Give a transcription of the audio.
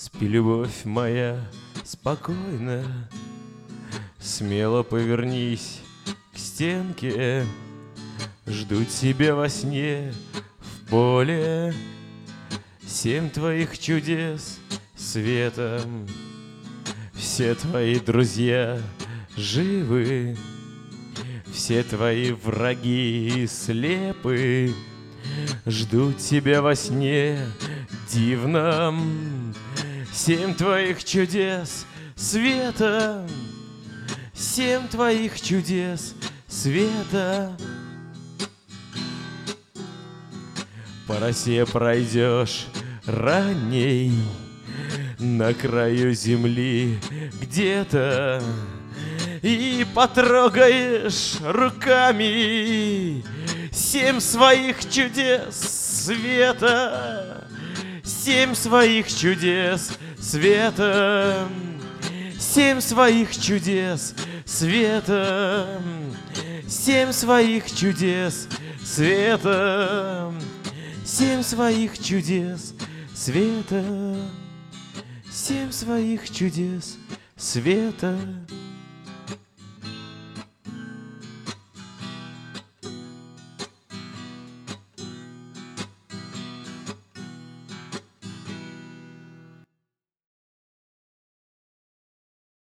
Спи, любовь моя, спокойно, смело повернись к стенке. Жду тебя во сне в поле, 7 твоих чудес светом. Все твои друзья живы, все твои враги слепы. Жду тебя во сне дивном, 7 твоих чудес света, 7 твоих чудес света. По росе пройдешь ранней, на краю земли где-то, и потрогаешь руками 7 своих чудес света, 7 своих чудес света, 7 своих чудес света, 7 своих чудес света, 7 своих чудес света, 7 своих чудес света.